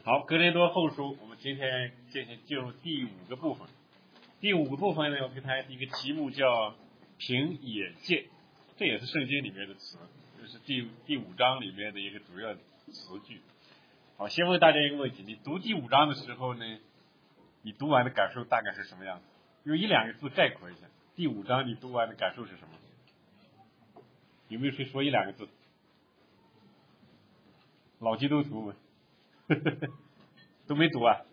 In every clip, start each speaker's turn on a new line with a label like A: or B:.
A: 好，哥林多后书，我们今天进入第5个部分。第5个部分呢，我给它一个题目叫凭眼见，这也是圣经里面的词，这是第5章里面的一个主要词句。好，先问大家一个问题：你读第5章的时候呢，你读完的感受大概是什么样子？用1-2个字概括一下，第5章你读完的感受是什么？有没有谁说1-2个字？老基督徒们都没读啊？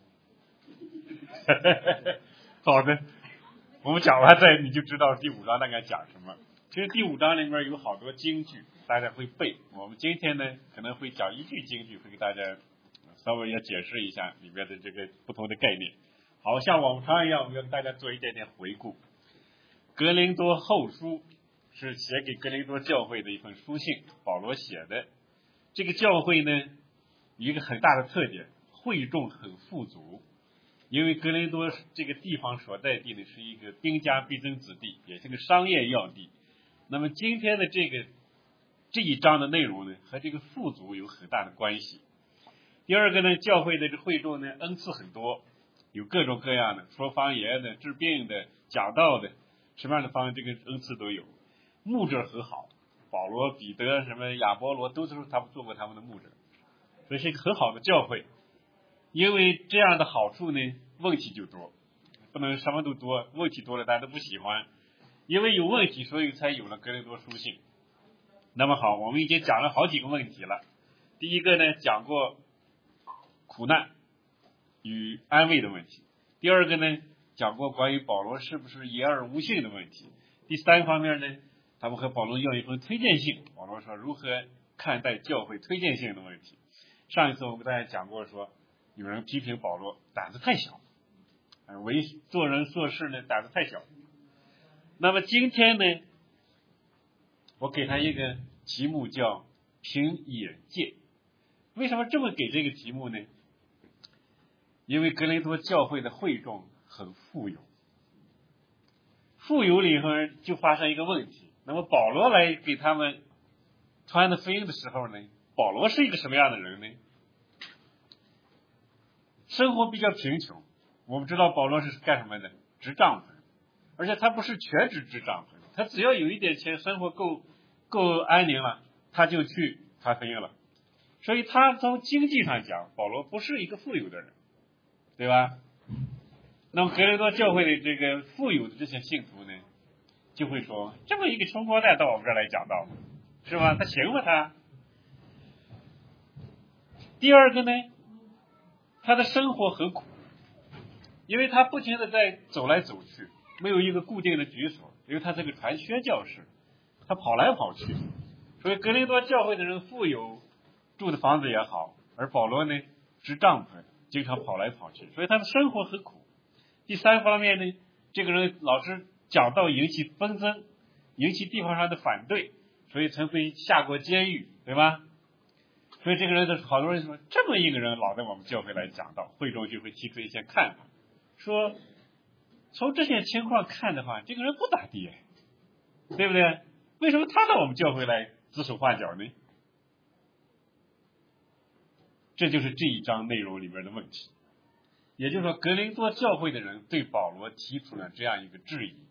A: 好的，我们讲完再你就知道第5章大概讲什么。其实第5章里面有好多金句，大家会背。我们今天呢可能会讲1句金句，会给大家稍微要解释一下里面的这个不同的概念。好，像往常一样，我们要给大家做一点点回顾。格林多后书是写给格林多教会的一份书信，保罗写的。这个教会呢有一个很大的特点，会众很富足。因为格林多这个地方所在地呢是一个兵家必争之地，也是个商业要地。那么今天的这一章的内容呢和这个富足有很大的关系。第二个呢，教会的这会众呢恩赐很多，有各种各样的，说方言的、治病的、讲道的，什么样的方这个恩赐都有。牧者很好，保罗、彼得、什么亚波罗都是他们做过他们的牧者，所以是一个很好的教会。因为这样的好处呢，问题就多，不能什么都多，问题多了大家都不喜欢。因为有问题，所以才有了格林多书信。那么好，我们已经讲了好几个问题了。第一个呢，讲过苦难与安慰的问题；第二个呢，讲过关于保罗是不是言而无信的问题；第3方面呢，他们和保罗要一份推荐信，保罗说如何看待教会推荐信的问题。上一次我跟大家讲过说，有人批评保罗胆子太小，做人做事呢胆子太小。那么今天呢，我给他一个题目叫凭眼见。为什么这么给这个题目呢？因为格林多教会的会众很富有，富有了以后就发生一个问题。那么保罗来给他们传的福音的时候呢，保罗是一个什么样的人呢？生活比较贫穷。我们知道保罗是干什么的？支帐篷，而且他不是全职支帐篷，他只要有一点钱，生活够安宁了，他就去传福音了。所以他从经济上讲，保罗不是一个富有的人，对吧？那么格林多教会的这个富有的这些信徒呢，就会说，这么一个穷光蛋到我们这儿来讲道，是吧？他行吗他？第二个呢，他的生活很苦，因为他不停的在走来走去，没有一个固定的居所，因为他是个传宣教士，他跑来跑去。所以格林多教会的人富有，住的房子也好，而保罗呢支帐篷，经常跑来跑去，所以他的生活很苦。第3方面呢，这个人老是讲道引起纷争，引起地方上的反对，所以曾被下过监狱，对吧？所以这个人好多人说，这么一个人老在我们教会来讲道，会众就会提出一些看法，说从这些情况看的话，这个人不咋地，对不对？为什么他到我们教会来指手画脚呢？这就是这一章内容里面的问题。也就是说，格林多教会的人对保罗提出了这样一个质疑。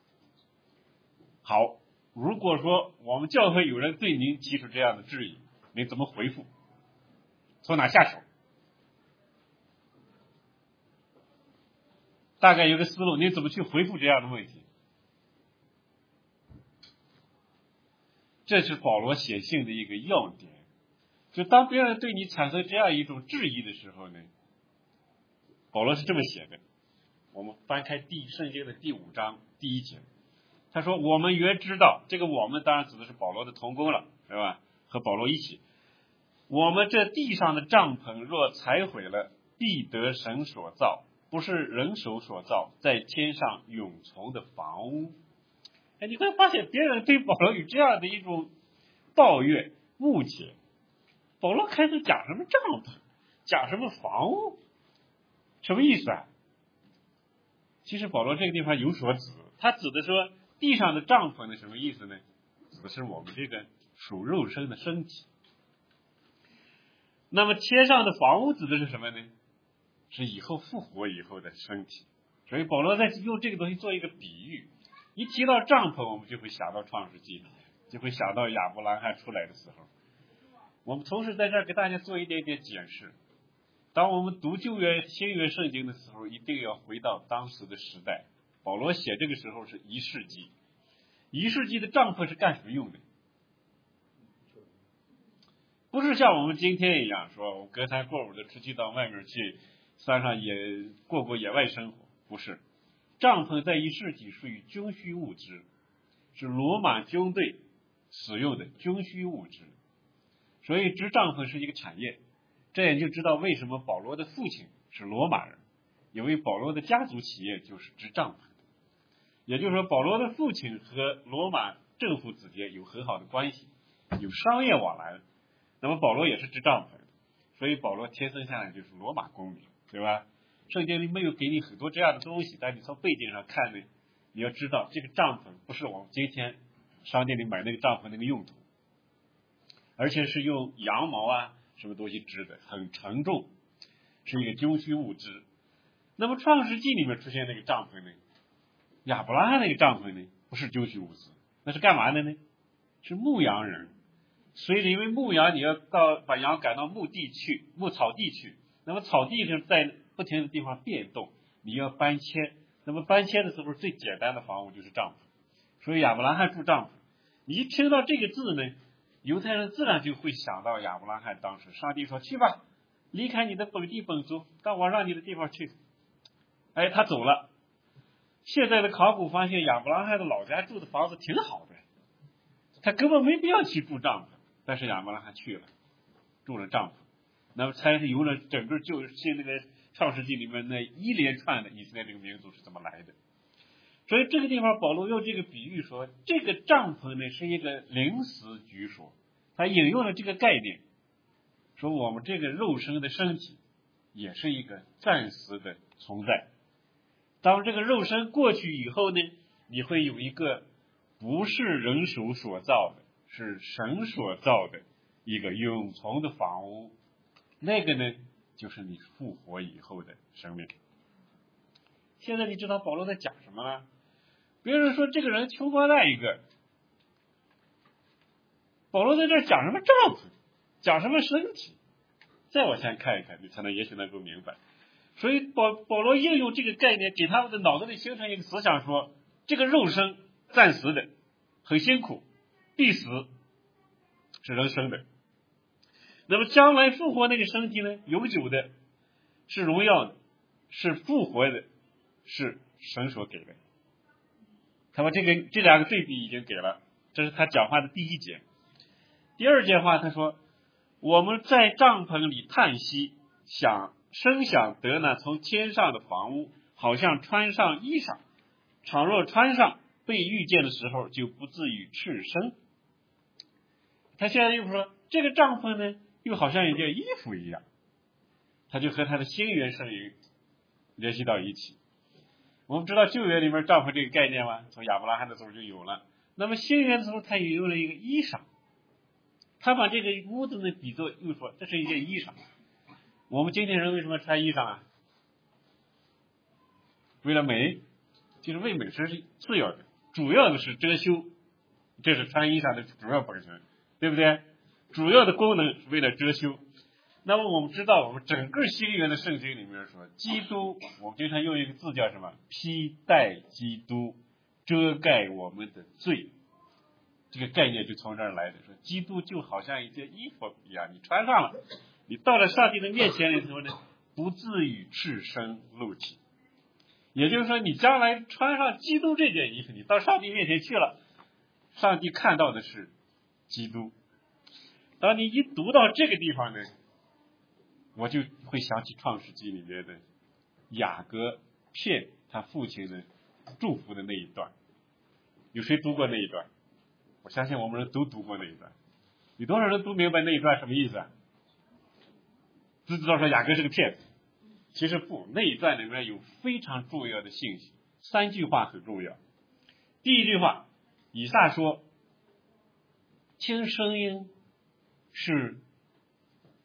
A: 好，如果说我们教会有人对您提出这样的质疑，您怎么回复？从哪下手？大概有个思路，您怎么去回复这样的问题？这是保罗写信的一个要点。就当别人对你产生这样一种质疑的时候呢，保罗是这么写的。我们翻开圣经的第5章第1节，他说，我们原知道，这个我们当然指的是保罗的同工了，是吧？和保罗一起，我们这地上的帐篷若拆毁了，必得神所造，不是人手所造，在天上永存的房屋。你会发现别人对保罗有这样的一种抱怨误解。保罗开始讲什么帐篷，讲什么房屋，什么意思啊？其实保罗这个地方有所指，他指的说地上的帐篷的什么意思呢？指的是我们这个属肉身的身体。 那么天上的房屋指的是什么呢？是以后复活以后的身体。所以保罗在用这个东西做一个比喻，一提到帐篷，我们就会想到创世纪，就会想到亚伯拉罕出来的时候。我们同时在这儿给大家做一点点解释。当我们读旧约、新约圣经的时候，一定要回到当时的时代。保罗写这个时候是1世纪，1世纪的帐篷是干什么用的？不是像我们今天一样，说我隔三过五的出去到外面去山上也过野外生活，不是。帐篷在1世纪属于军需物资，是罗马军队使用的军需物资，所以织帐篷是一个产业。这也就知道为什么保罗的父亲是罗马人，因为保罗的家族企业就是织帐篷的。也就是说，保罗的父亲和罗马政府之间有很好的关系，有商业往来。那么保罗也是织帐篷的，所以保罗天生下来就是罗马公民，对吧？圣经里没有给你很多这样的东西，但你从背景上看呢，你要知道这个帐篷不是我们今天商店里买那个帐篷那个用途，而且是用羊毛啊什么东西织的，很沉重，是一个军需物资。那么创世纪里面出现那个帐篷呢，亚伯拉罕那个帐篷呢，不是军需物资，那是干嘛的呢？是牧羊人。所以因为牧羊，你要把羊赶到牧草地去，那么草地是在不停的地方变动，你要搬迁。那么搬迁的时候，最简单的房屋就是帐篷。所以亚伯拉罕住帐篷。你一听到这个字呢，犹太人自然就会想到亚伯拉罕当时上帝说去吧，离开你的本地本族，到我让你的地方去。哎，他走了。现在的考古发现，亚伯拉罕的老家住的房子挺好的，他根本没必要去住帐篷。但是亚伯拉罕去了，住了帐篷，那么才是有了整个那个创世纪里面那一连串的以色列这个民族是怎么来的。所以这个地方保罗用这个比喻说，这个帐篷呢是一个临时居所，他引用了这个概念，说我们这个肉身的身体也是一个暂时的存在。当这个肉身过去以后呢，你会有一个不是人手所造的，是神所造的一个永存的房屋，那个呢就是你复活以后的生命。现在你知道保罗在讲什么了？别人说这个人穷光蛋一个，保罗在这讲什么帐篷，讲什么身体，再往前看一看，你才能也许能够明白。所以保罗应用这个概念，给他们的脑子里形成一个思想，说这个肉身暂时的，很辛苦，必死，是人生的。那么将来复活那个身体呢，永久的，是荣耀的，是复活的，是神所给的。他把这两个对比已经给了，这是他讲话的第一节。第二节话他说，我们在帐篷里叹息，深想得那从天上的房屋，好像穿上衣裳，倘若穿上，被遇见的时候就不至于赤身。他现在又说这个帐篷呢又好像一件衣服一样，他就和他的新约圣经联系到一起。我们知道旧约里面帐篷这个概念吗？从亚伯拉罕的时候就有了。那么新约的时候他也用了一个衣裳，他把这个屋子呢比作，又说这是一件衣裳。我们今天人为什么穿衣裳啊？为了美，就是为美是次要的，主要的是遮羞，这是穿衣裳的主要本身，对不对？主要的功能是为了遮羞。那么我们知道，我们整个新约的圣经里面说，基督，我们经常用一个字叫什么？披戴基督，遮盖我们的罪。这个概念就从这儿来的，说基督就好像一件衣服一样，你穿上了，你到了上帝的面前的时候呢，不至于赤身露体。也就是说，你将来穿上基督这件衣服，你到上帝面前去了，上帝看到的是基督。当你一读到这个地方呢，我就会想起创世纪里面的雅各骗他父亲的祝福的那一段。有谁读过那一段？我相信我们人都读过那一段。有多少人都明白那一段什么意思啊？只知道说雅各是个骗子。其实不，那一段里面有非常重要的信息，3句话很重要。第一句话，以撒说，听声音是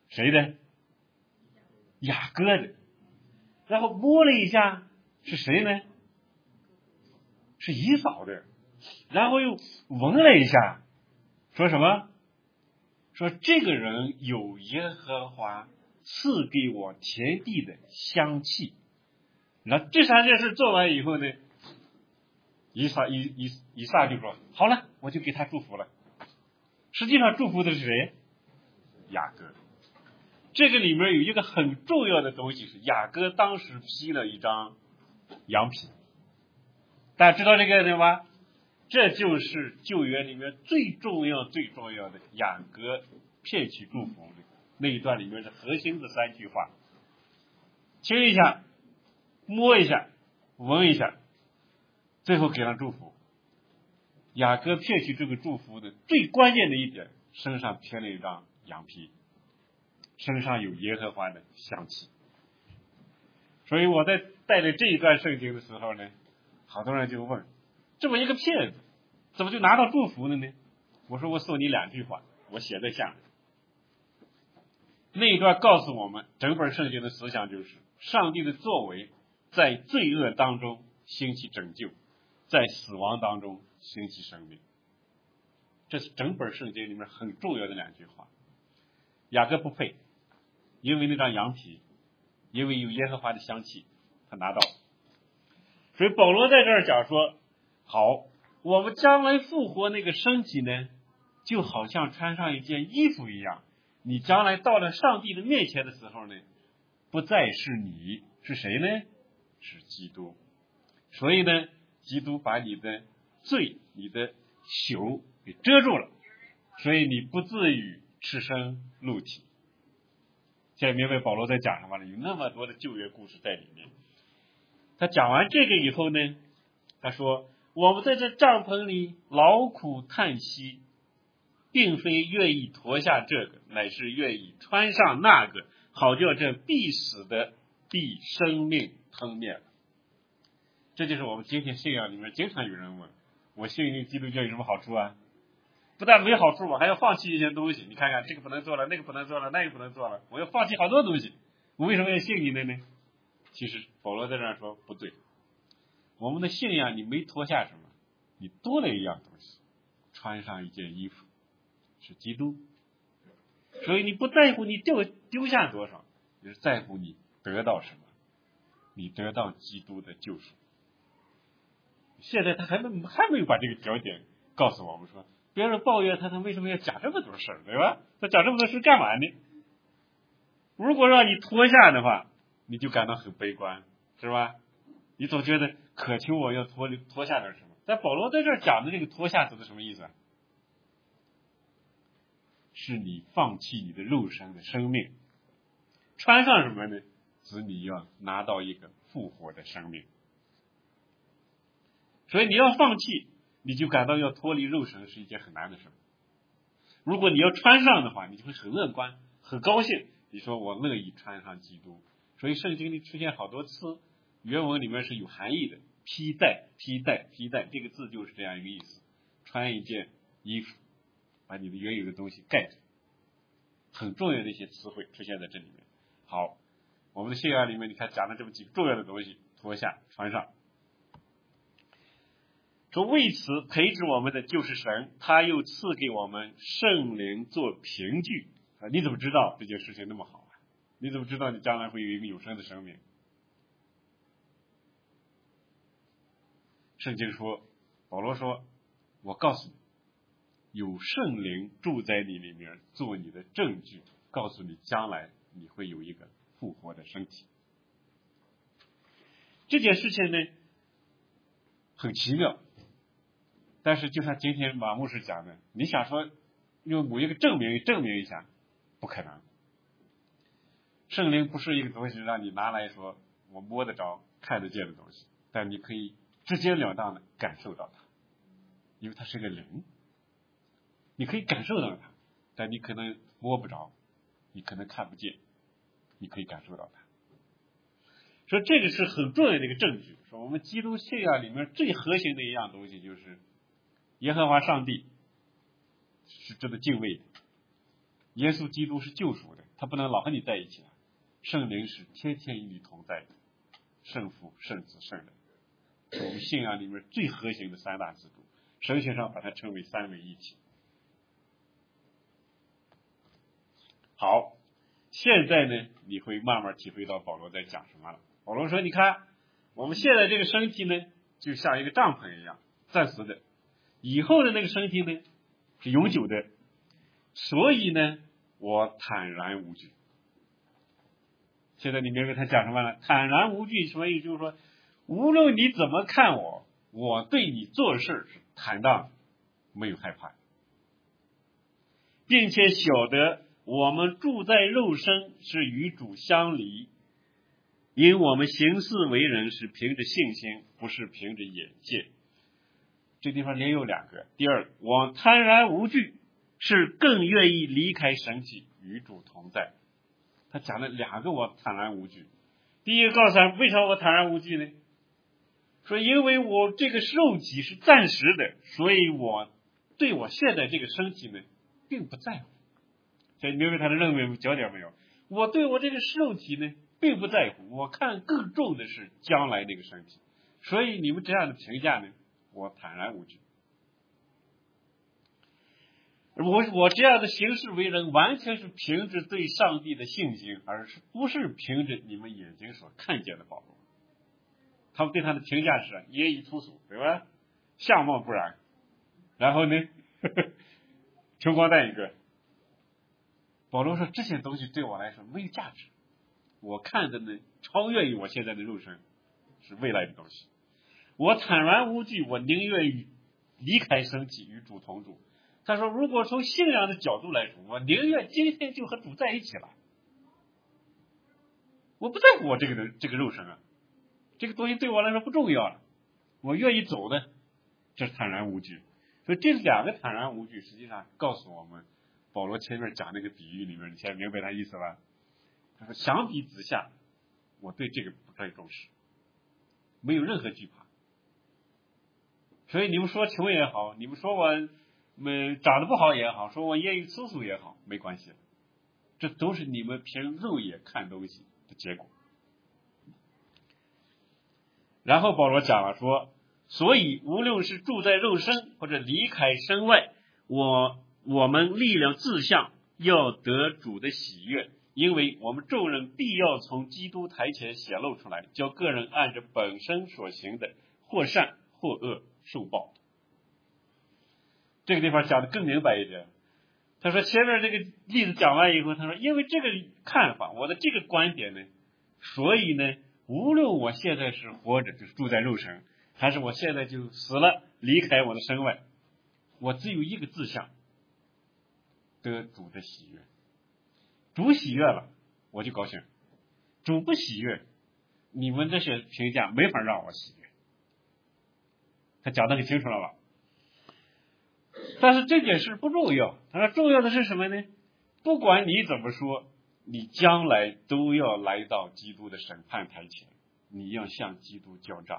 A: 谁的？雅各的。然后摸了一下，是谁呢？是以扫的。然后又闻了一下，说什么？说这个人有耶和华赐给我田地的香气。然后这三件事做完以后呢，以撒就说好了，我就给他祝福了。实际上祝福的是谁？雅各。这个里面有一个很重要的东西，是雅各当时披了一张羊皮。大家知道这个对吗？这就是旧约里面最重要的雅各骗取祝福的那一段里面的核心的3句话：亲一下，摸一下，闻一下，最后给了祝福。雅各骗取这个祝福的最关键的一点，身上贴了一张羊皮，身上有耶和华的香气。所以我在带着这一段圣经的时候呢，好多人就问，这么一个骗子怎么就拿到祝福了呢？我说我送你2句话，我写在下面。那一段告诉我们整本圣经的思想，就是上帝的作为在罪恶当中兴起拯救，在死亡当中兴起生命。这是整本圣经里面很重要的2句话。雅各不配，因为那张羊皮，因为有耶和华的香气，他拿到。所以保罗在这儿讲说，好，我们将来复活那个身体呢，就好像穿上一件衣服一样。你将来到了上帝的面前的时候呢，不再是你，是谁呢？是基督。所以呢，基督把你的罪、你的朽给遮住了，所以你不至于赤身露体。现在明白保罗在讲什么了？有那么多的旧约故事在里面。他讲完这个以后呢，他说我们在这帐篷里劳苦叹息，并非愿意脱下这个，乃是愿意穿上那个，好叫这必死的必生命吞灭了。这就是我们今天信仰里面经常有人问，我信基督教有什么好处啊？不但没好处，我还要放弃一些东西。你看看这个不能做了，那个不能做了，那个不能做了，我要放弃好多东西。我为什么要信你的呢？其实保罗在这儿说不对，我们的信仰你没脱下什么，你多了一样东西，穿上一件衣服，是基督。所以你不在乎你丢下多少，你是在乎你得到什么，你得到基督的救赎。现在他还没有把这个焦点告诉我们说，别人抱怨他为什么要讲这么多事儿，对吧？他讲这么多事干嘛呢？如果让你脱下的话，你就感到很悲观，是吧？你总觉得渴求我要脱下点什么。但保罗在这儿讲的这个脱下指的什么意思啊？是你放弃你的肉身的生命，穿上什么呢？指你要拿到一个复活的生命。所以你要放弃，你就感到要脱离肉身是一件很难的事。如果你要穿上的话，你就会很乐观很高兴，你说我乐意穿上基督。所以圣经里出现好多次，原文里面是有含义的，披戴这个字就是这样一个意思，穿一件衣服把你的原有的东西盖着，很重要的一些词汇出现在这里面。好，我们的信仰里面你看讲了这么几个重要的东西，脱下穿上。说为此培植我们的就是神，他又赐给我们圣灵做凭据。你怎么知道这件事情那么好啊？你怎么知道你将来会有一个有生的生命？圣经说，保罗说，我告诉你，有圣灵住在你里面做你的证据，告诉你将来你会有一个复活的身体。这件事情呢很奇妙，但是就像今天马牧师讲的，你想说用某一个证明一下，不可能。圣灵不是一个东西让你拿来说我摸得着看得见的东西，但你可以直截了当的感受到它，因为它是个灵，你可以感受到它，但你可能摸不着，你可能看不见，你可以感受到它。所以这个是很重要的一个证据，说我们基督信仰里面最核心的一样东西就是耶和华上帝是值得敬畏的，耶稣基督是救赎的， 他不能老和你在一起了。圣灵是天天与你同在的，圣父、圣子、圣人，我们信仰里面最核心的三大支柱，神学上把它称为三位一体。好，现在呢，你会慢慢体会到保罗在讲什么了。保罗说，你看我们现在这个身体呢，就像一个帐篷一样，暂时的，以后的那个身体呢是永久的，所以呢我坦然无惧。现在你明白他讲什么了？坦然无惧什么意思？就是说无论你怎么看我，我对你做事是坦荡，没有害怕，并且晓得我们住在肉身是与主相离，因我们行事为人是凭着信心，不是凭着眼见。这地方连有两个。第二，我坦然无惧是更愿意离开神体与主同在。他讲了两个我坦然无惧。第一个告诉他为什么我坦然无惧呢？说因为我这个肉体是暂时的，所以我对我现在这个身体呢并不在乎。所以明白他的认为焦点没有？我对我这个肉体呢并不在乎，我看更重的是将来那个身体。所以你们这样的评价呢，我坦然无惧。我这样的行事为人，完全是凭着对上帝的信心，而不是凭着你们眼睛所看见的保罗。他们对他的评价是言语粗俗，对吧？相貌不然，然后呢，穷光蛋一个。保罗说这些东西对我来说没有价值，我看的呢超越于我现在的肉身，是未来的东西。我坦然无惧，我宁愿于离开身体与主同住。他说如果从信仰的角度来说，我宁愿今天就和主在一起了，我不在乎我这个肉身啊，这个东西对我来说不重要了，我愿意走的，这是坦然无惧。所以这两个坦然无惧实际上告诉我们，保罗前面讲那个比喻里面，你现在明白他意思吧？他说相比之下，我对这个不太重视，没有任何惧怕。所以你们说穷也好，你们说我长得不好也好，说我言语粗俗也好，没关系，这都是你们凭肉眼看东西的结果。然后保罗讲了说，所以无论是住在肉身或者离开身外，我们力量志向要得主的喜悦，因为我们众人必要从基督台前显露出来，叫个人按着本身所行的，或善或恶受报。这个地方讲的更明白一点。他说前面这个例子讲完以后，他说因为这个看法，我的这个观点呢，所以呢，无论我现在是活着，就是住在肉身，还是我现在就死了，离开我的身外，我只有一个志向，得主的喜悦。主喜悦了，我就高兴；主不喜悦，你们这些评价没法让我喜悦。他讲得很清楚了吧？但是这件事不重要，他说重要的是什么呢？不管你怎么说，你将来都要来到基督的审判台前，你要向基督交账。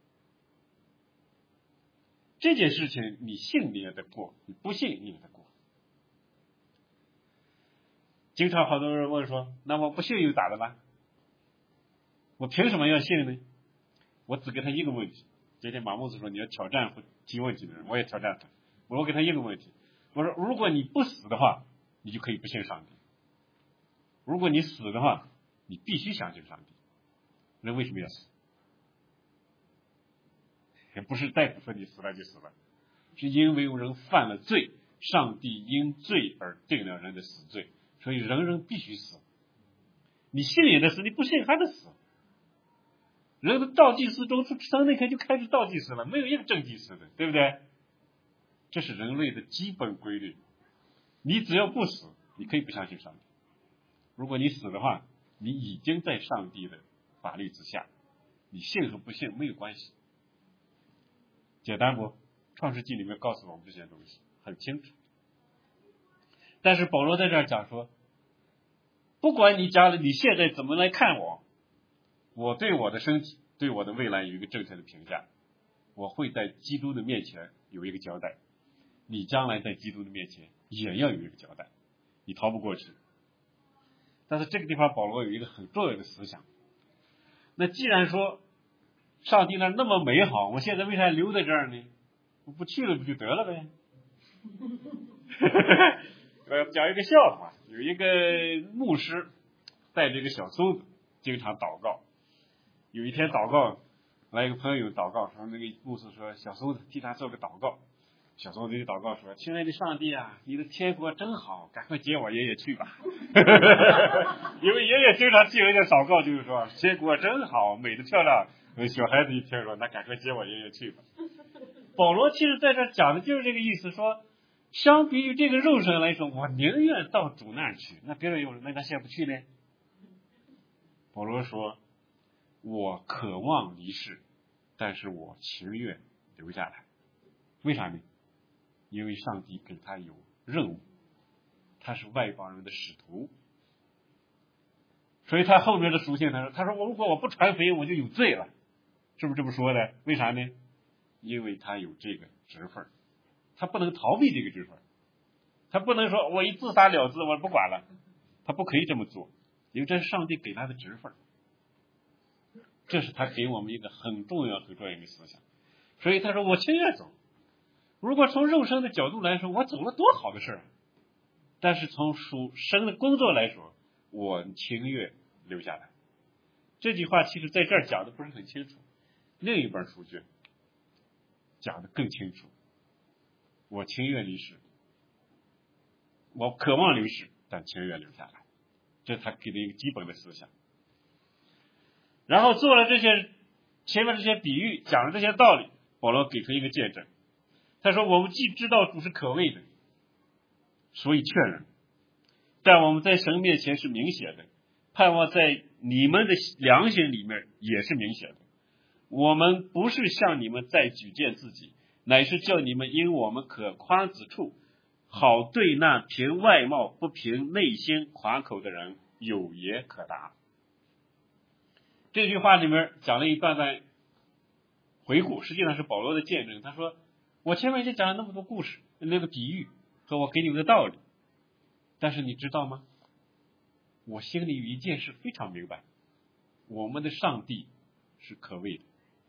A: 这件事情你信你也得过，你不信你也得过。经常好多人问说，那么不信又咋的了？我凭什么要信呢？我只给他一个问题。今天马牧师说你要挑战提问题的人，我也挑战他。我给他一个问题，我说如果你不死的话，你就可以不信上帝；如果你死的话，你必须相信上帝。人为什么要死？也不是大夫说你死了就死了，是因为人犯了罪，上帝因罪而定了人的死罪，所以人必须死。你信也得死，你不信还得死。人的倒计时中从那天就开始倒计时了，没有一个正计时的，对不对？这是人类的基本规律。你只要不死，你可以不相信上帝。如果你死的话，你已经在上帝的法律之下，你信和不信没有关系。简单不？创世纪里面告诉我们这些东西很清楚。但是保罗在这儿讲说，不管你讲了你现在怎么来看我，我对我的身体对我的未来有一个正确的评价，我会在基督的面前有一个交代，你将来在基督的面前也要有一个交代，你逃不过去。 但是这个地方保罗有一个很重要的思想，那既然说上帝那那么美好，我现在为啥留在这儿呢？我不去了不就得了呗？我讲一个笑话，有一个牧师带着一个小孙子经常祷告。有一天祷告来一个朋友祷告说，那个牧师说小孙子替他做个祷告。小孙子就祷告说，亲爱的上帝啊，你的天国真好，赶快接我爷爷去吧。因为爷爷经常替人家祷告，就是说天国真好，美的漂亮。小孩子一听说，那赶快接我爷爷去吧。保罗其实在这讲的就是这个意思，说相比于这个肉身来说，我宁愿到主那儿去。那别人有人，那他先不去呢？保罗说，我渴望离世，但是我情愿留下来。为啥呢？因为上帝给他有任务，他是外邦人的使徒，所以他后面的属性他说如果我不传福音，我就有罪了，是不是这么说的？为啥呢？因为他有这个职分，他不能逃避这个职分，他不能说我一自杀了之，我不管了，他不可以这么做，因为这是上帝给他的职分，这是他给我们一个很重要很重要的思想。所以他说我情愿走，如果从肉身的角度来说，我走了多好的事儿，但是从属神的工作来说，我情愿留下来。这句话其实在这儿讲的不是很清楚，另一本书卷讲的更清楚。我情愿离世，我渴望离世，但情愿留下来，这是他给的一个基本的思想。然后做了这些前面这些比喻，讲了这些道理，保罗给出一个见证。他说我们既知道主是可畏的，所以劝人，但我们在神面前是明显的，盼望在你们的良心里面也是明显的。我们不是向你们再举荐自己，乃是叫你们因我们可夸之处，好对那凭外貌不凭内心夸口的人有言可答。这句话里面讲了一段段回顾，实际上是保罗的见证。他说我前面已经讲了那么多故事，那个比喻和我给你们的道理，但是你知道吗？我心里有一件事非常明白，我们的上帝是可畏的。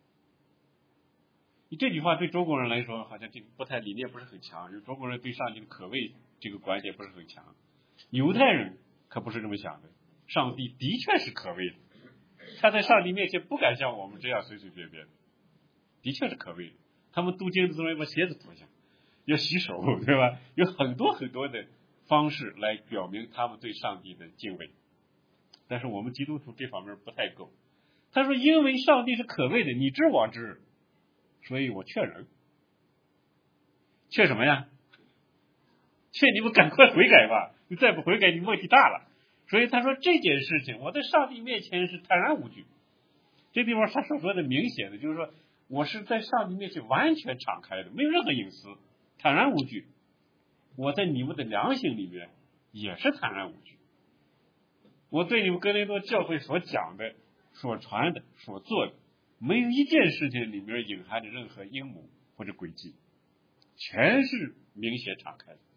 A: 这句话对中国人来说好像这个不太理念不是很强，因为中国人对上帝的可畏这个观点不是很强。犹太人可不是这么想的，上帝的确是可畏的，他在上帝面前不敢像我们这样随随便便的，的确是可畏的。他们读经的时候要把鞋子脱下，要洗手，对吧？有很多很多的方式来表明他们对上帝的敬畏，但是我们基督徒这方面不太够。他说因为上帝是可畏的，你知我知，所以我劝人。劝什么呀？劝你们赶快悔改吧，你再不悔改你问题大了。所以他说这件事情我在上帝面前是坦然无惧。这地方他所说的明显的就是说，我是在上帝面前完全敞开的，没有任何隐私，坦然无惧。我在你们的良心里面也是坦然无惧。我对你们哥林多教会所讲的、所传的、所做的，没有一件事情里面隐含着任何阴谋或者诡计，全是明显敞开的。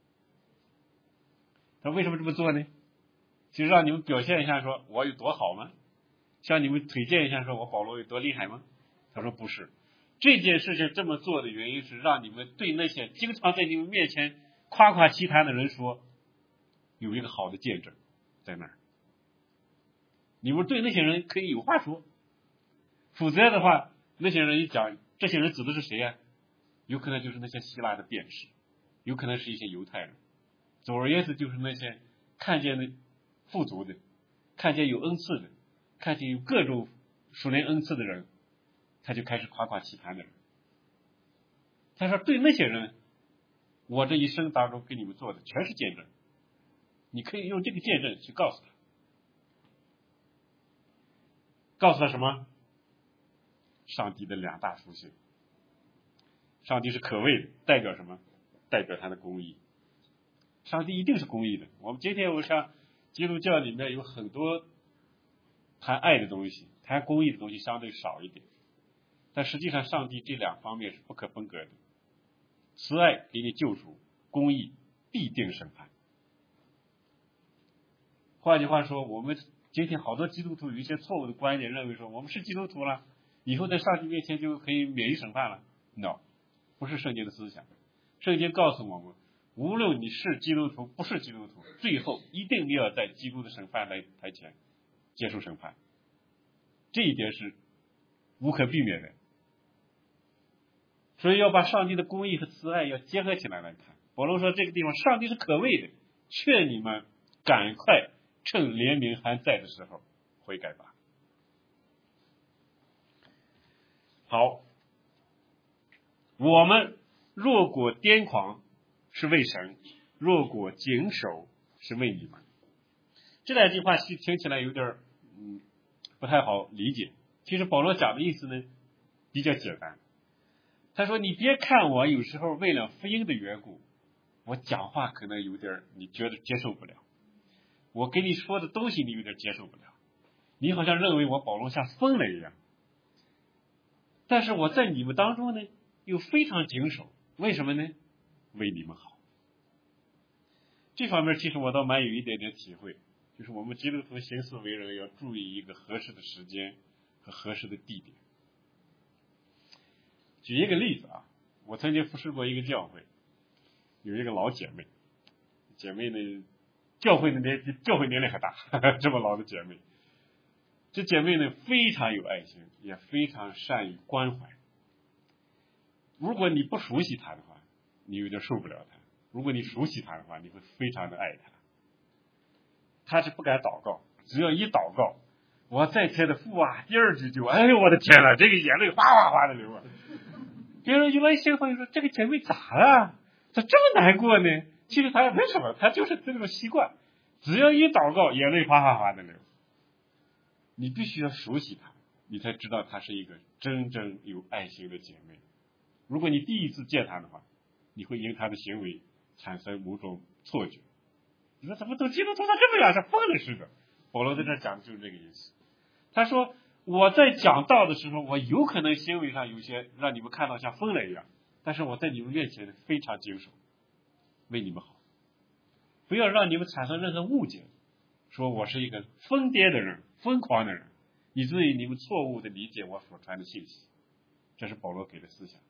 A: 他为什么这么做呢？就是让你们表现一下说我有多好吗？向你们推荐一下说我保罗有多厉害吗？他说不是，这件事情这么做的原因是让你们对那些经常在你们面前夸夸其谈的人说，有一个好的见证在那儿，你们对那些人可以有话说。否则的话，那些人一讲，这些人指的是谁呀？有可能就是那些希腊的辩士，有可能是一些犹太人，总而言之就是那些看见的富足的，看见有恩赐的，看见有各种属灵恩赐的人，他就开始夸夸其谈的人。他说对那些人，我这一生当中给你们做的全是见证，你可以用这个见证去告诉他。告诉他什么？上帝的两大属性。上帝是可畏的，代表什么？代表他的公义。上帝一定是公义的。我们今天我想基督教里面有很多谈爱的东西，谈公义的东西相对少一点，但实际上上帝这两方面是不可分割的。慈爱给你救赎，公义必定审判。 换句话说，我们今天好多基督徒有一些错误的观点，认为说我们是基督徒了，以后在上帝面前就可以免于审判了。No， 不是圣经的思想。圣经告诉我们，无论你是基督徒不是基督徒，最后一定要在基督的审判台前接受审判，这一点是无可避免的。所以要把上帝的公义和慈爱要结合起来看。保罗说这个地方上帝是可畏的，劝你们赶快趁怜悯还在的时候悔改吧。好，我们若果癫狂是为神，若果谨守是为你们。这两句话听起来有点不太好理解。其实保罗讲的意思呢比较简单。他说你别看我有时候为了福音的缘故，我讲话可能有点你觉得接受不了，我跟你说的东西你有点接受不了，你好像认为我保罗像疯了一样。但是我在你们当中呢又非常谨守，为什么呢？为你们好。这方面其实我倒蛮有一点点体会，就是我们基督徒行事为人要注意一个合适的时间和合适的地点。举一个例子啊，我曾经服侍过一个教会，有一个老姐妹，姐妹呢教会年龄还大，这么老的姐妹，这姐妹呢非常有爱心，也非常善于关怀。如果你不熟悉她的话，你有点受不了她；如果你熟悉她的话，你会非常的爱她。她是不敢祷告，只要一祷告，我再天的父啊，第二句就哎呦我的天了，这个眼泪哗哗哗的流啊。别人一来心朋友说这个姐妹咋了？咋这么难过呢？其实她也没什么，她就是这种习惯，只要一祷告，眼泪哗哗哗的流。你必须要熟悉她，你才知道她是一个真正有爱心的姐妹。如果你第一次见她的话，你会因她的行为产生某种错觉，你说怎么都基督徒他这么样，像疯了似的。保罗在这讲的就是这个意思。他说我在讲道的时候，我有可能行为上有些让你们看到像疯了一样，但是我在你们面前非常谨守，为你们好，不要让你们产生任何误解，说我是一个疯癫的人，疯狂的人，以至于你们错误的理解我所传的信息。这是保罗给的思想。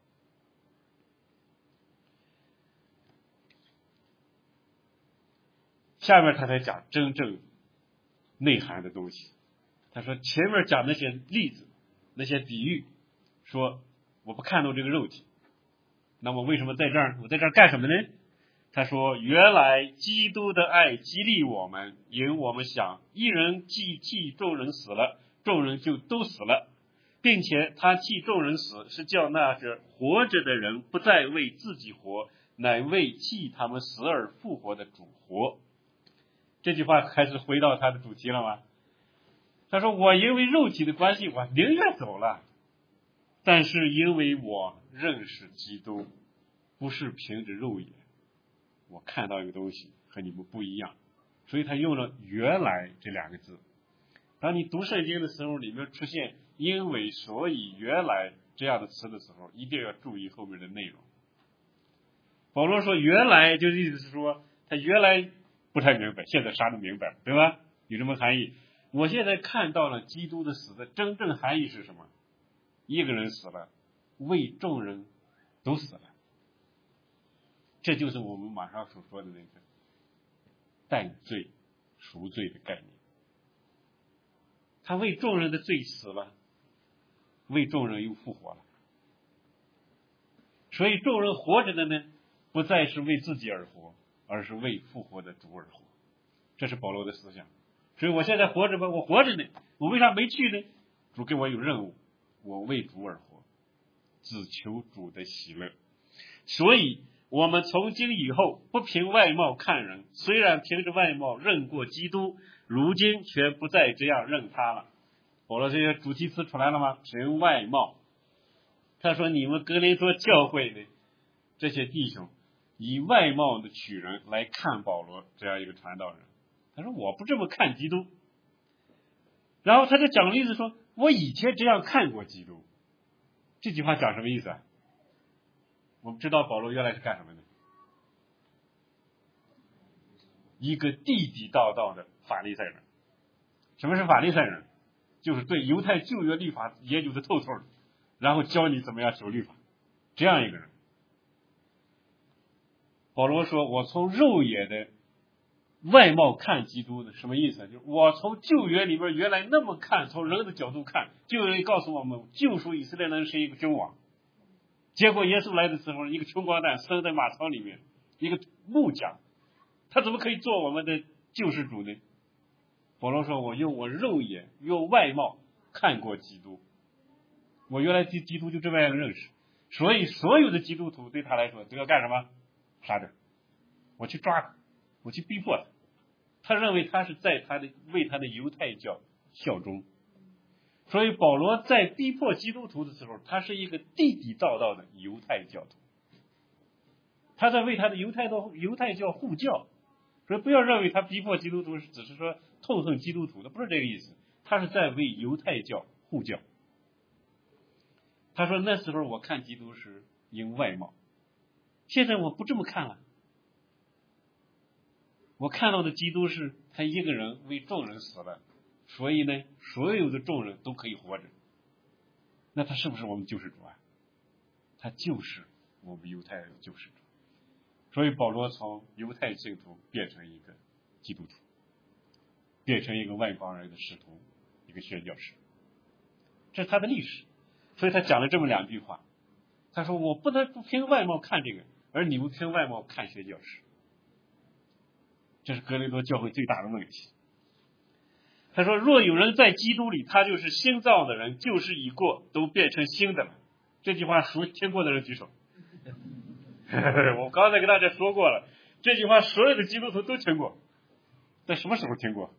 A: 下面他才讲真正内涵的东西。他说前面讲那些例子，那些比喻，说我不看重这个肉体，那么为什么在这儿？我在这儿干什么呢？他说原来基督的爱激励我们，因我们想一人既替众人死了，众人就都死了，并且他替众人死，是叫那些活着的人不再为自己活，乃为替他们死而复活的主活。这句话开始回到他的主题了吗？他说我因为肉体的关系，我宁愿走了，但是因为我认识基督，不是凭着肉眼，我看到一个东西和你们不一样，所以他用了原来这两个字。当你读圣经的时候，里面出现因为所以原来这样的词的时候，一定要注意后面的内容。保罗说原来就是意思是说他原来不太明白，现在啥都明白了，对吧？有这么含义。我现在看到了基督的死的真正含义是什么？一个人死了，为众人都死了，这就是我们马上所说的那个担罪赎罪的概念。他为众人的罪死了，为众人又复活了，所以众人活着的呢，不再是为自己而活，而是为复活的主而活。这是保罗的思想。所以我现在活着吧，我活着呢，我为啥没去呢？主给我有任务，我为主而活，只求主的喜乐。所以我们从今以后不凭外貌看人，虽然凭着外貌认过基督，如今却不再这样认他了。保罗这些主题词出来了吗？凭外貌。他说你们格林多教会的这些弟兄以外貌的取人来看保罗这样一个传道人，他说我不这么看基督。然后他就讲了意思说我以前这样看过基督。这句话讲什么意思啊？我们知道保罗原来是干什么的？一个地地道道的法利赛人。什么是法利赛人？就是对犹太旧约律法研究的透透的，然后教你怎么样守律法，这样一个人。保罗说，我从肉眼的外貌看基督的，什么意思？就是我从旧约里边原来那么看，从人的角度看，旧约告诉我们救赎以色列人是一个君王，结果耶稣来的时候，一个穷光蛋生在马槽里面，一个木匠，他怎么可以做我们的救世主呢？保罗说，我用我肉眼用外貌看过基督，我原来对基督就这么样认识，所以所有的基督徒对他来说都要干什么？杀者，我去抓他，我去逼迫他。他认为他是在为他的犹太教效忠，所以保罗在逼迫基督徒的时候，他是一个地地道道的犹太教徒，他在为他的犹太教护教。所以不要认为他逼迫基督徒只是说痛恨基督徒，他不是这个意思，他是在为犹太教护教。他说那时候我看基督是因外貌，现在我不这么看了，我看到的基督是他一个人为众人死了，所以呢所有的众人都可以活着。那他是不是我们救世主啊？他就是我们犹太人的救世主。所以保罗从犹太信徒变成一个基督徒，变成一个外邦人的使徒，一个宣教士，这是他的历史。所以他讲了这么两句话，他说我不能不凭外貌看这个，而你们凭外貌看宣教士，这是哥林多教会最大的问题。他说若有人在基督里，他就是新造的人，旧事已过，都变成新的了。这句话听过的人举手。我刚才跟大家说过了，这句话所有的基督徒都听过，在什么时候听过？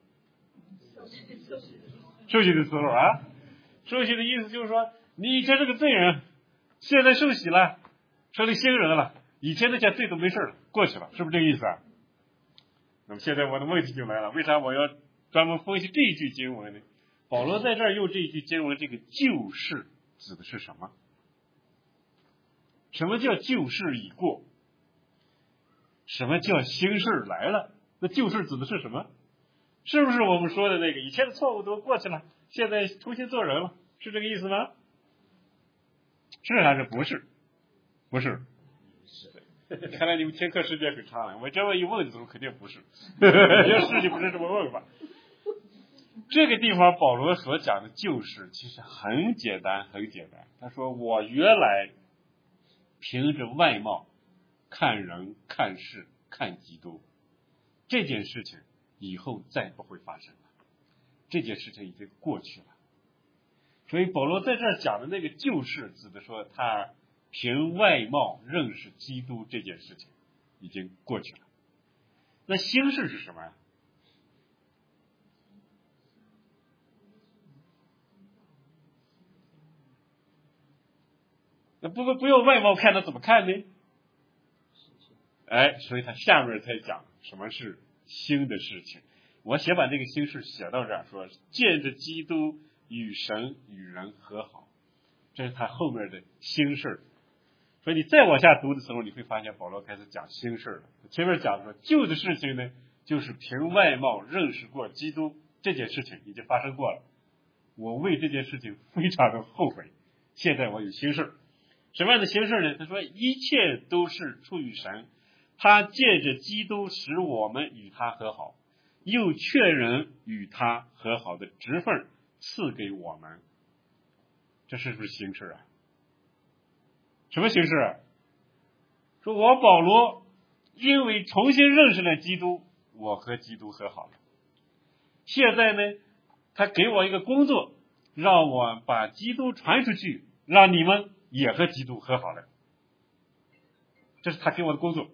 A: 受洗的时候啊。受洗的意思就是说，你以前是个罪人，现在受洗了，成了新人了，以前那些罪都没事了，过去了，是不是这个意思啊？那么现在我的问题就来了，为啥我要专门分析这一句经文呢？保罗在这儿用这一句经文，这个旧事指的是什么？什么叫旧事已过？什么叫新事来了？那旧事指的是什么？是不是我们说的那个以前的错误都过去了，现在重新做人了，是这个意思吗？是还是不是？不是。看来你们听课时间很长了，我这么一问的时候肯定不是。要是就不是这么问吧。这个地方保罗所讲的旧事其实很简单，很简单。他说我原来凭着外貌看人看事看基督，这件事情以后再不会发生了，这件事情已经过去了。所以保罗在这儿讲的那个旧事指的说他凭外貌认识基督这件事情已经过去了。那新事是什么呀？那不用外貌看，他怎么看呢？所以他下面才讲什么是新的事情。我先把这个新事写到这儿，说借着基督与神与人和好，这是他后面的新事。所以你再往下读的时候，你会发现保罗开始讲新事了。前面讲说旧的事情呢，就是凭外貌认识过基督，这件事情已经发生过了，我为这件事情非常的后悔，现在我有新事。什么样的新事呢？他说一切都是出于神，他借着基督使我们与他和好，又确认与他和好的职分赐给我们。这是不是新事啊？什么形式啊？说我保罗因为重新认识了基督，我和基督和好了。现在呢，他给我一个工作，让我把基督传出去，让你们也和基督和好了。这是他给我的工作，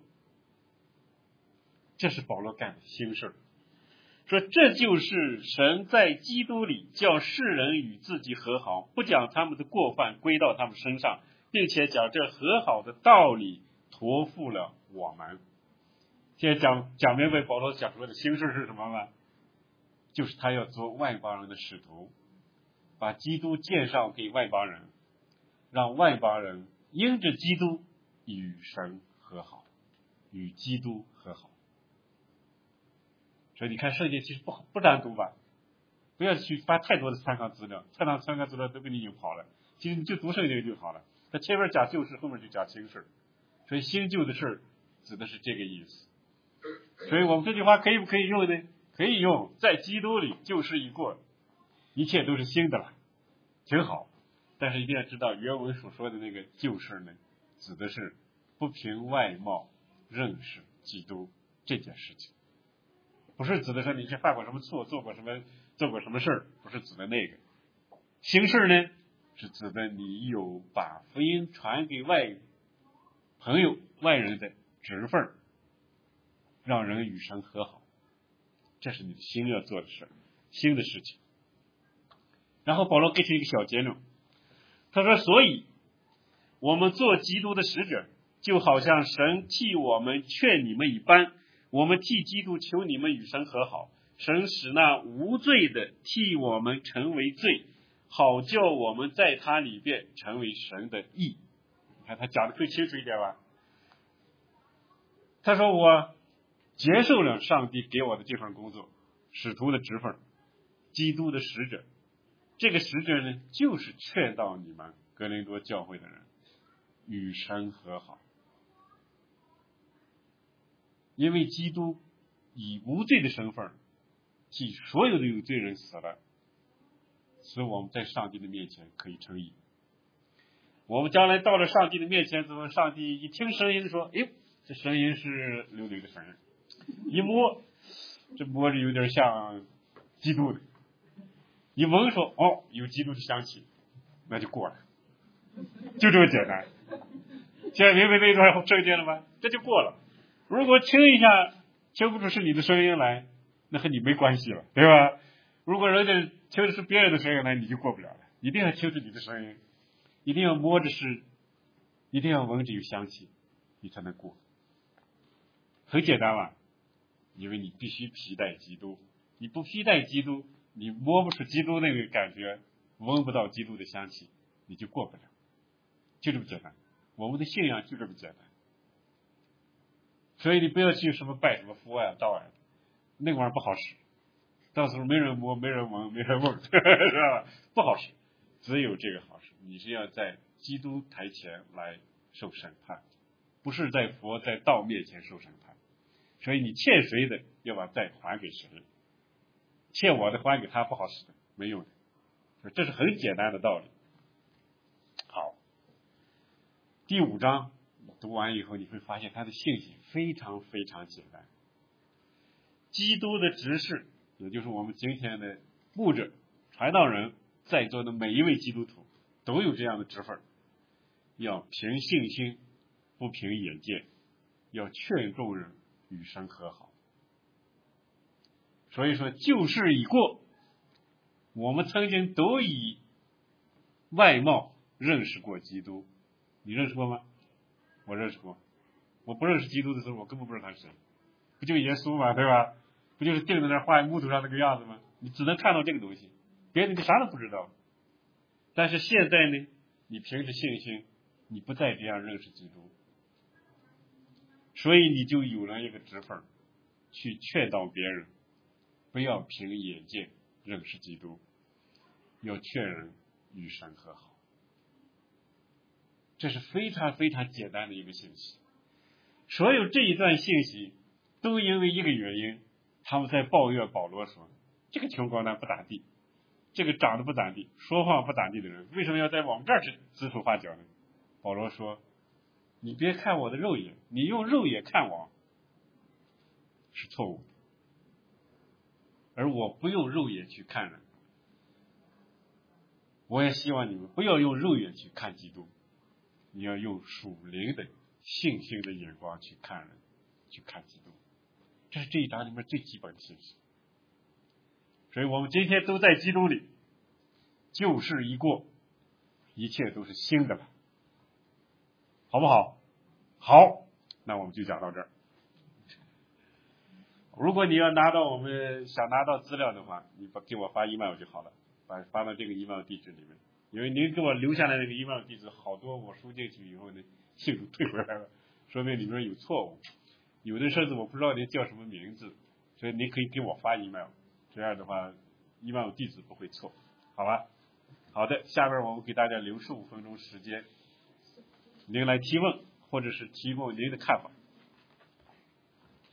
A: 这是保罗干的新事。说这就是神在基督里叫世人与自己和好，不将他们的过犯归到他们身上，并且将这和好的道理托付了我们。现在讲明白保罗讲说的新事是什么吗？就是他要做外邦人的使徒，把基督介绍给外邦人，让外邦人因着基督与神和好，与基督和好。 所以你看圣经其实不难读吧，不要去翻太多的参考资料，参考资料都给你引跑了，其实你就读圣经就好了。它前面讲旧事，后面就讲新事，所以新旧的事指的是这个意思。所以我们这句话可以不可以用呢？可以用，在基督里旧事已过，一切都是新的了，挺好。但是一定要知道原文所说的那个旧事呢，指的是不凭外貌认识基督这件事情，不是指的说你是犯过什么错，做过什么事儿，不是指的那个。新事呢，是指的你有把福音传给朋友、外人的职分，让人与神和好，这是你的心要做的事，新的事情。然后保罗给出一个小结论，他说：所以我们做基督的使者，就好像神替我们劝你们一般，我们替基督求你们与神和好，神使那无罪的替我们成为罪，好叫我们在他里边成为神的义。你看他讲的更清楚一点吧。他说我接受了上帝给我的这份工作，使徒的职分，基督的使者。这个使者呢，就是劝导你们哥林多教会的人与神和好，因为基督以无罪的身份替所有的有罪人死了，使我们在上帝的面前可以称义。我们将来到了上帝的面前之后，上帝一听声音说：哎，这声音是刘磊的声音，一摸，这摸着有点像基督的，一闻说哦，有基督的香气，那就过了，就这么简单。现在明白这一段圣经了吗？这就过了。如果听一下听不出是你的声音来，那和你没关系了，对吧？如果人家听的是别人的声音来，你就过不了了。一定要听出你的声音，一定要摸着是，一定要闻着有香气，你才能过。很简单嘛，因为你必须披戴基督，你不披戴基督，你摸不出基督那个感觉，闻不到基督的香气，你就过不了，就这么简单。我们的信仰就这么简单。所以你不要去什么拜什么佛啊道啊，那个玩意儿不好使，到时候没人摸没人闻没人问是吧？不好使，只有这个好使。你是要在基督台前来受审判，不是在佛在道面前受审判。所以你欠谁的要把债还给谁，欠我的还给他，不好使的，没用的。这是很简单的道理。好，第5章读完以后，你会发现它的信息非常非常简单。基督的执事，也就是我们今天的牧者、传道人，在座的每一位基督徒都有这样的职分，要凭信心，不凭眼见，要劝众人与神和好。所以说旧事已过，我们曾经都以外貌认识过基督。你认识过吗？我认识过。我不认识基督的时候，我根本不知道他是谁，不就耶稣吗？对吧？不就是钉在那画木头上那个样子吗？你只能看到这个东西，别的你啥都不知道。但是现在呢，你凭着信心，你不再这样认识基督，所以你就有了一个职分，去劝导别人不要凭眼见认识基督，要劝人与神和好。这是非常非常简单的一个信息。所有这一段信息都因为一个原因，他们在抱怨保罗说，这个穷光蛋不咋地，这个长得不咋地，说话不咋地的人，为什么要在我们这儿去指手画脚呢？保罗说，你别看我的肉眼，你用肉眼看我是错误的，而我不用肉眼去看人。我也希望你们不要用肉眼去看基督，你要用属灵的信心的眼光去看人，去看基督。这是这一章里面最基本的信息。所以我们今天都在基督里，旧事已过，一切都是新的了，好不好？好，那我们就讲到这儿。如果你要想拿到资料的话，你给我发 email 就好了，发到这个 email 地址里面。因为您给我留下来那个 email 地址，好多我输进去以后呢，信都退回来了，说明里面有错误。有的甚至我不知道您叫什么名字， 所以你可以给我发 email， 这样的话 email 地址不会错，好吧？好的，下边我们给大家留15分钟时间，您来提问或者是提供您的看法。